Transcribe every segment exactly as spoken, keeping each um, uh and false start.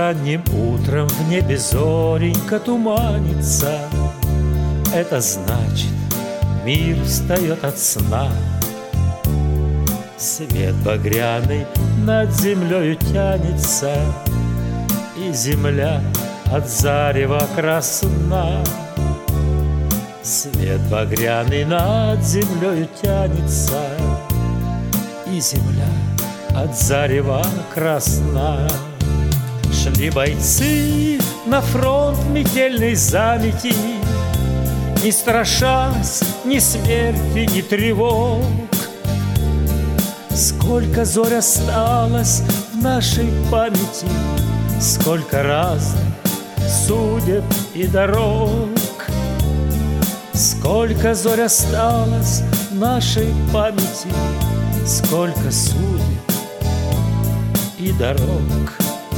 Ранним утром в небе зоренька туманится. Это значит, мир встает от сна. Свет багряный над землею тянется, и земля от зарева красна. Свет багряный над землею тянется, и земля от зарева красна. Шли бойцы на фронт метельной замети, не страшась ни смерти, ни тревог. Сколько зорь осталось в нашей памяти, сколько разных судеб и дорог. Сколько зорь осталось в нашей памяти, сколько судеб и дорог.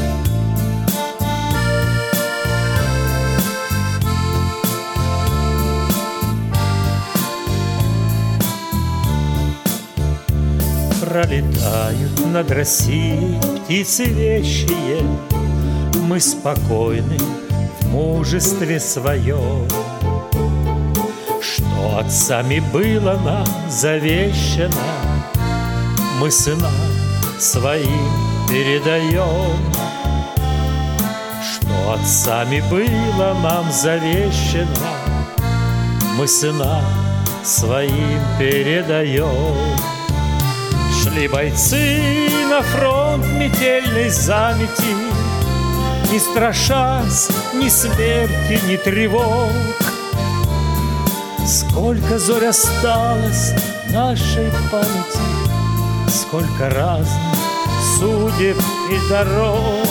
Пролетают над Россией птицы вещие, мы спокойны в мужестве своем. Что отцами было нам завещано, мы сынам своим передаем. Что отцами было нам завещано, мы сынам своим передаем. Шли бойцы на фронт метельной замети, не страшась ни смерти, ни тревог. Сколько зорь осталось в нашей памяти, сколько разных судеб и дорог.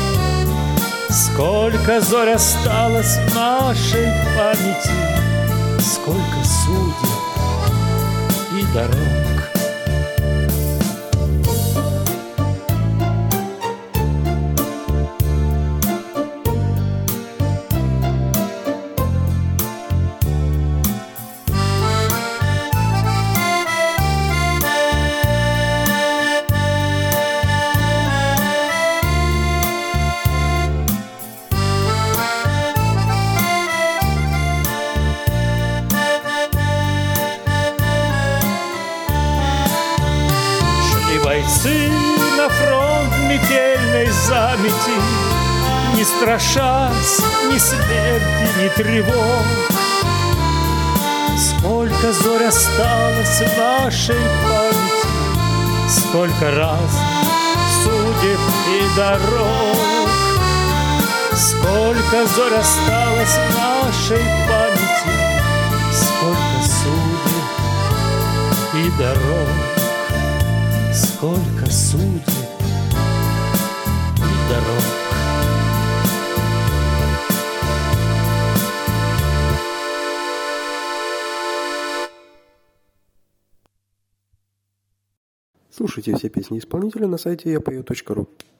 Сколько зорь осталось в нашей памяти, сколько судеб и дорог. Бойцы на фронт метельной замети, не страшась ни смерти, ни тревог. Сколько зорь осталось в нашей памяти, сколько разных судеб и дорог. Сколько зорь осталось в нашей памяти, сколько судеб и дорог. Сколько судеб и дорог. Слушайте все песни исполнителя на сайте я пою точка ру.